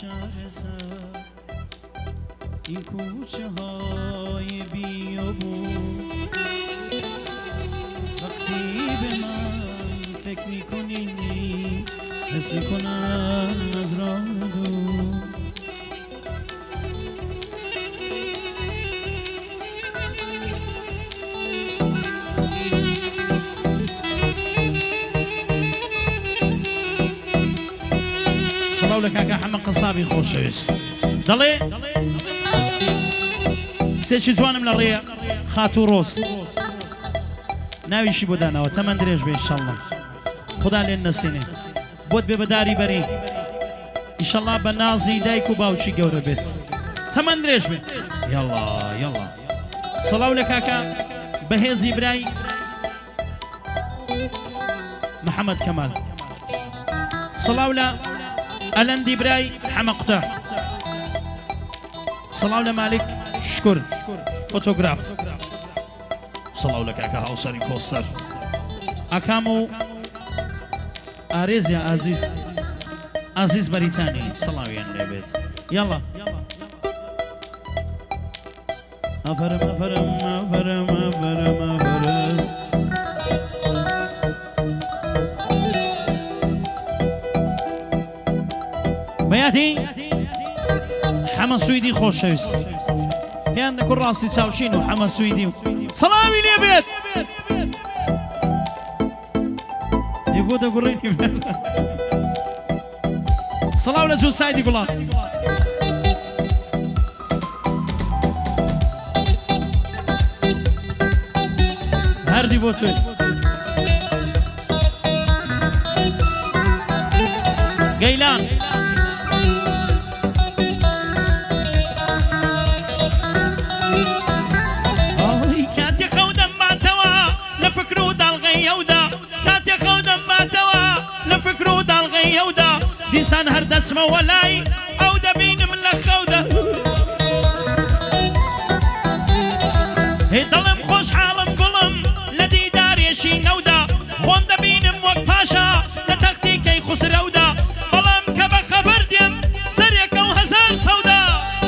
شارسا این کوچه های بیابون وقتی به من فکر میکنی حس میکنم از راه دور صلاو لك هكا حمد قصابي خوشويست دڵێ کسێکی جوانم لە ڕێیە خاتوو ڕۆست ناویشی بۆ داناوە تەمەند درێژ بێ ئینشەڵڵا خوددا لێن نەستێنێ بۆت بێ بەداری بەری ئینشەڵڵا بە نازی دایک و باوکی گەورە بێت تەمەند درێژ بێ یەڵڵا یەڵڵا سەڵاو لە کاکە بەهێزی برای محەممەد کەمال سەڵاو لە ئەلەندی برای حەمەقوتە سەڵاو لە مالک شکر فۆتۆگراف سەڵاو لە کاکە هاوسەری کۆستەر ئاکام و ئارێزیا ئازیز ئازیز بەریتانی سەڵاویان لێبێت یاڵا ئەفەرم ئەفەرم ئەفەرم ئەفەرم ئەفەرم بەیاتی حەمە سویدی خۆشەویست پێیان دەکوڕ ڕاستی چاوشین و حەمە سویدی و سەڵاوی لێ بێت بۆ دەگوڕێنی سەڵاو لە جوو سایدی گوڵان هەردی بۆ توێ گەیلان دیسان هەر دەچمەوە لای ئەو دەبینم لە خەودا هێ دڵم خۆشحاڵم گوڵم لە دیدارێکی نەودا خۆم دەبینم وەک پاشا لە تەختیکەی خوسرەودا بەڵام کە بە خەبەر دێم سەرێکە و هەزار سەودا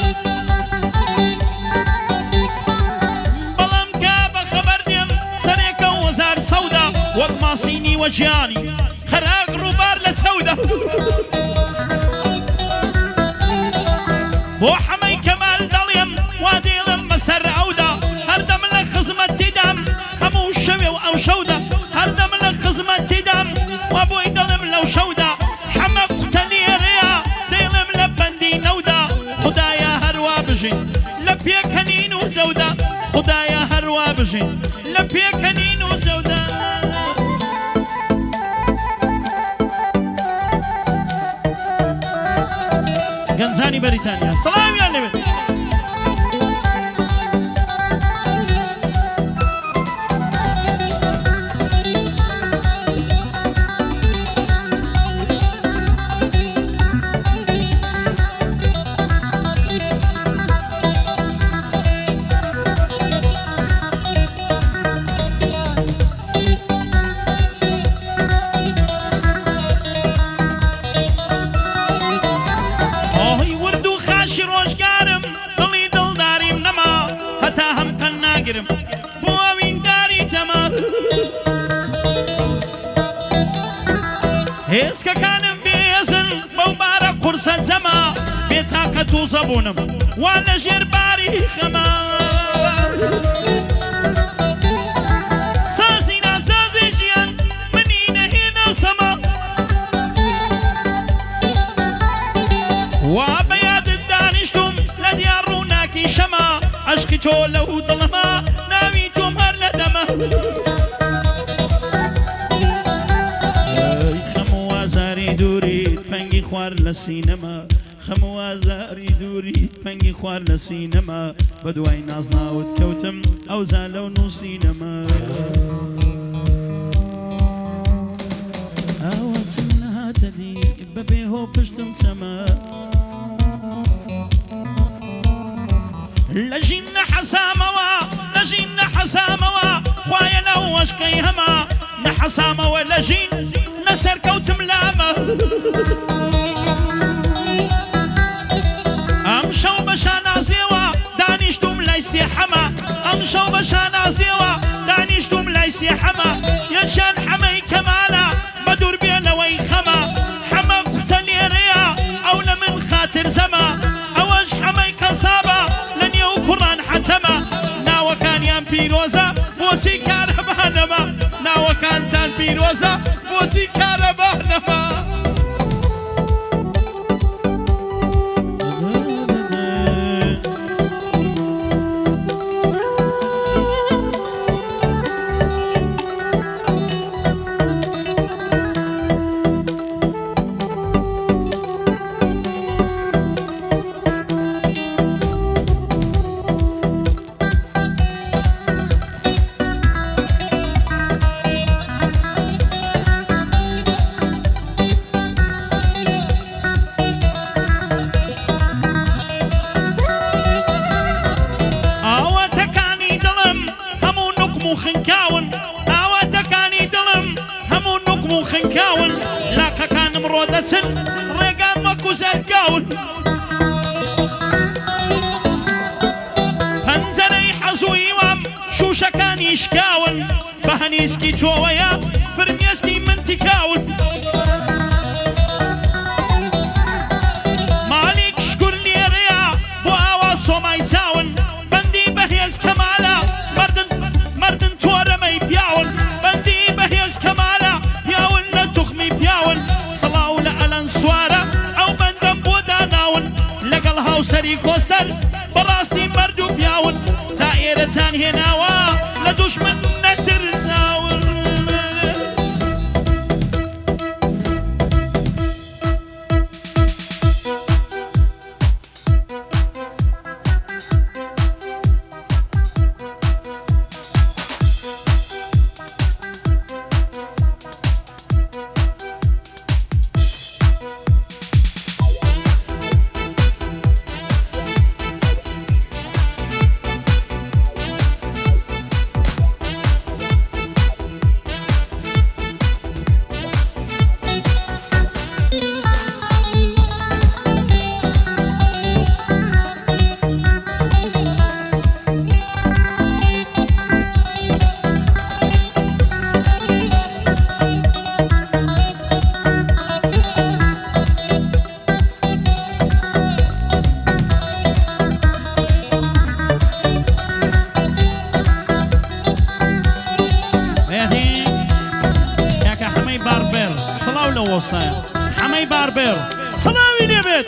بەڵام کە بە خەبەر دێم سەرێکە و هەزار سەودا وەک ماسینی وە ژیانی خەراک ڕووبار لە چەودا بۆ حەمەی کەمال دەڵێم وا دێڵم بەسەر ئەودا هەردەم لە خزمەتیدام هەموو شەوێ و ئەو شەودا هەردەم لە خزمەتیدام وا بۆی دڵم لەو شەودا حەمە قوتە لێرەیە دێڵم لە بەندی نەودا خودایە هەروە بژین لە پێکەنین و زەودا خودایە هەروە بژین لە پێکەنین و زەودا گەنجانی بەریتانیا سەڵاویان لەبێت بۆ ئەوینداری جەمە هێزکەکانم بێزن بەو بارە قورسە جەمە بێتاکە دووزە بوونم وا لە ژێر باری خەمە سازی ناسازی ژیان منی نەهێنا سەما وا بەیادت دانیشتم لە دیار ڕووناکی شەمە عشقی تۆ لەو دڵەمە ناوی تۆم هەر لە دەمە خەموو ئازاری دووریت پەنگی خوار لە سینەمە خەموو ئازاری دووریت پەنگی خوار لە سینەمە بە دوای نازناوت کەوتم ئەو زالە و نووسینەمە ئاوەتم نەهاتە دی بەبێ هۆ پشتم سەمە لەژین نەحەسامەوە لەژین نەحەسامەوە خوایە لەو وەشکەی هەما نەحەسامەوە لەژین لەسەر کەوتم لامە ڕازیەوە دانیشتوم لای سێ حەمە یەشان حەمەی کەمالە بەدوور بێ لەوەی خەمە حەمە قوتە لێرەیە ئەو لە من خاتر زەمە ئەوەش حەمەی کەسابە لە نێو کوڕان حەتەمە ناوەکانیان پیرۆزە بۆچی کارەبانەمە ناوەکانتان پیرۆزە بۆچی کارەبانەمە خنکاون لاقەکانم ڕۆدەچن ڕێگام وەکو زەرگاون پەنجەرەی حەزووی وام شوشەکانی شکاون بە هەنیسکی تۆوەیە فرمێسکی من تیکاون مالیک شکر لێرەیە بۆ ئاوا سۆمای چاون بەندی بەهێز کەمالە مردن تۆرەمەی پیاون بەندی بەهێز کەمالە سەڵاو لە ئەلەن سوارە ئەو بەندەم بۆ داناون لەگەڵ هاوسەری کۆستەر بەڕاستی مەرد و پیاون تا ئێرەتان هێناوە لە دوژمن نەترساون حەمەی باربێر سەڵاوی لێبێت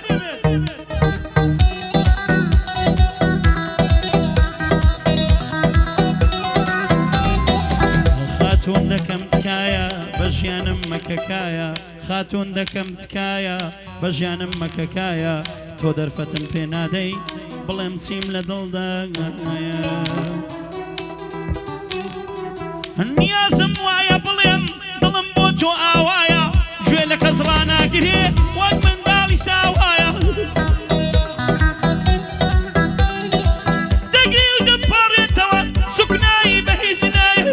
خاتون دەکەم تکایە بە ژیانم مەکەکایە خاتون دەکەم تکایە بە ژیانم مەکەکایە تۆ دەرفەتم پێ نادەی بڵێم چیم لە دڵداگایە نیازم وایە بڵێم دڵم بۆ تۆ ئاوایە گوێ لە کەس ڕاناگرێ وەک منداڵی ساوایە دەگری و دەپاڕێتەوە سوکنایی بەهێزنایە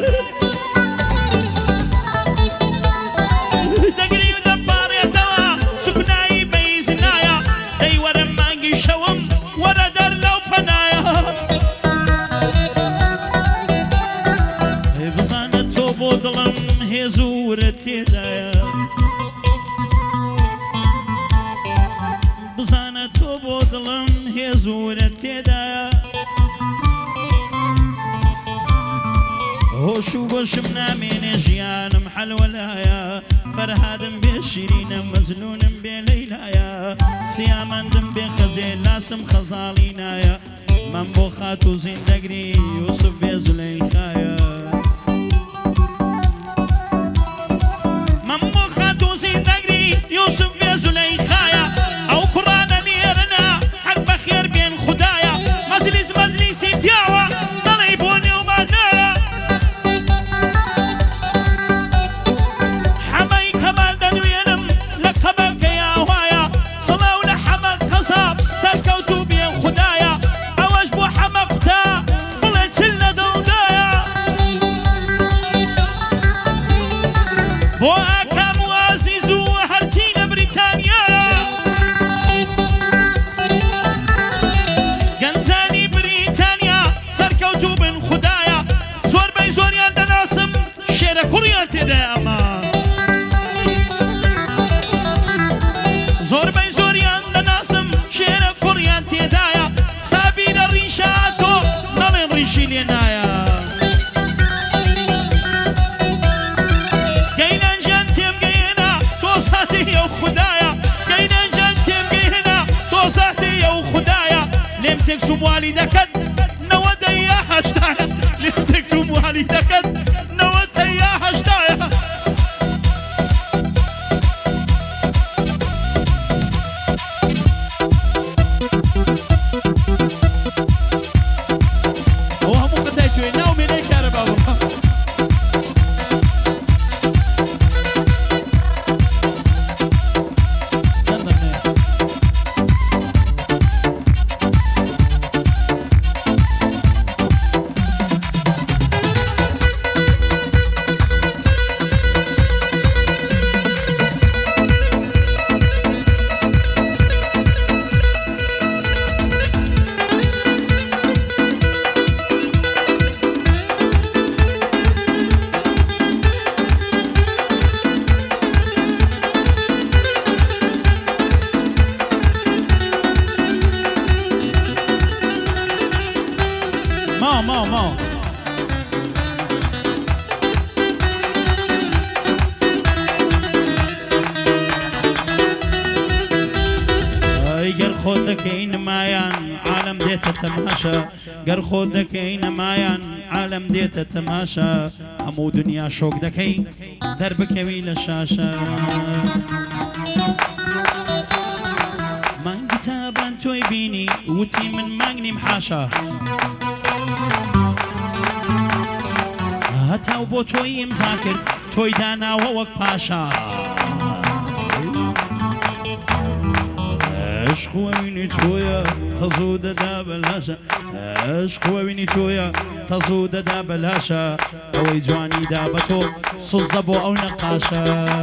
دەگری و دەپاڕێتەوە سوکنایی بەهێزنایە دەی وەرە مانگی شەوم وەرە دەر لەو پەنایە بزانە تۆ بۆ دڵم هێز و ورە تێدایە بزانە تۆ بۆ دڵم هێز و ورە تێدایە هۆش و بۆشم نامێنێ ژیانم حەلوەلایە فەرهادم بێ شیرینە مەزلونم بێ لەیلایە سیامەندم بێ خەزێ لاسم خەزاڵی نایە من بۆ خات و زیندەگری یوسف بێ زولەیخایە من بۆ خات و زیندەگری یوسف بێ زولەیخایە ئەو کوڕانە لێرەنا حەق بەخێر بێن خودایە مەزلیسی پیاوە دەڵێی بۆ نێومانایە حەمەی کەمال دەنوێنم لە قەبەکە یاوایە سەڵاو لە حەمە کەساب سەرکەوت و بێن خودایە ئەوەش بۆ حەمە قوتە بڵێ چل لە دڵدایە بۆ ئاکام و ئازیز و هەرچی لە بریتانیا تێدای ئەمە زۆربەی زۆریان دەناسم شێرە کوڕیان تێدایە سابیرە ڕیشە تۆ نەڵێن ڕیشی لێ نایە گەینەنجان تێمگەیێنە تۆ زاتی ئەو خودایە گەینەنجان تێمگەیێنە تۆ زاتی ئەو خودایە لێم تێکچووم والی دەکەن نەوە دەیە هەشتایە لێم تێکچووم والی دەکەن نەوە دەیە هەشتایە ما گەر خۆت دەکەی نمایان عالم دێتە تەماشا گەر خۆت دەکەی نمایان عالم دێتە تەماشا هەموو دنیا شۆک دەکەی دەربکەوی لە شاشە مانگی تابان تۆی بینی وتی من مانگ نیم حاشا هەتاو بۆ تۆی ئیمزا کرد تۆی داناوە وەک پاشا عشقوەوینی تۆیە تەزوو دەدا بەلاشە عشقوەوینی تۆیە تەزوو دەدا بەلاشە ئەوەی جوانیدا بە تۆ سوزدە بۆ ئەو نەقاشە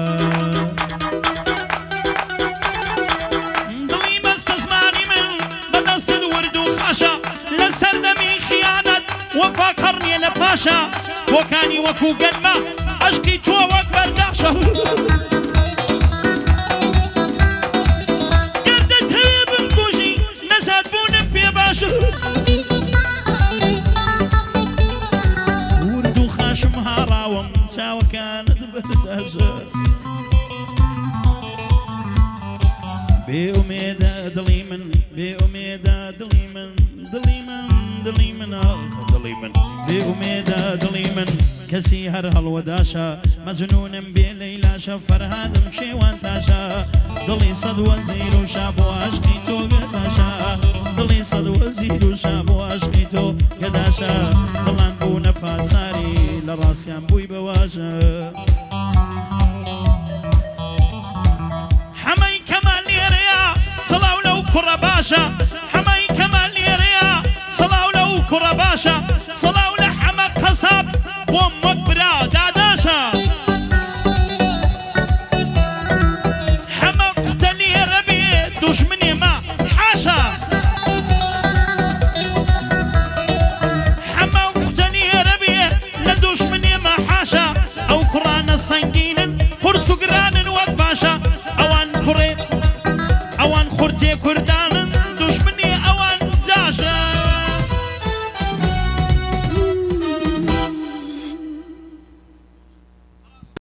دڵی مەستە زمانی من بەدەستت ورد و خاشە لە سەردەمی خیانەت وەفا قەڕنیە لە پاشە بۆکانی وەکو گەنمە عشقی تۆ وەک بەرداشە ورد و خاشم هاڕاوم چاوەکانت بەرداشە بێ ئومێدە دڵی من بێ ئومێدە دڵی من دڵی من دڵی من دڵی من بێ ئومێدە دڵی من کەسی هەر هەڵوەداشە مەجنونم بێ لەیلاشە فەرهادم شێوان تاشە دڵی سەد وەزیر و شا بۆ عشقی تۆ گەداشە دڵی سەد وەزیر و شا بۆ عشقی تۆ گەداشە دڵان بوونە پاساری لە ڕاستیان بووی بەواژە حەمەی کەمال لێرەیە سڵاو لەو کوڕە باشە حەمەی کەمال لێرەیە سڵاو لەو کوڕە باشە سڵاو لە حەمە قەساب بۆم وەک برا داداشە حەمە قوتە لێرە بێ دوژمنێ ما حاشا حەمە قوتە لێرە بێ لە دوژمنێ ما حاشا ئەو کوڕانە سەنگینن قورس و گرانن وەک باشە ئەوان کوڕێ ئەوان خورتێ کوردان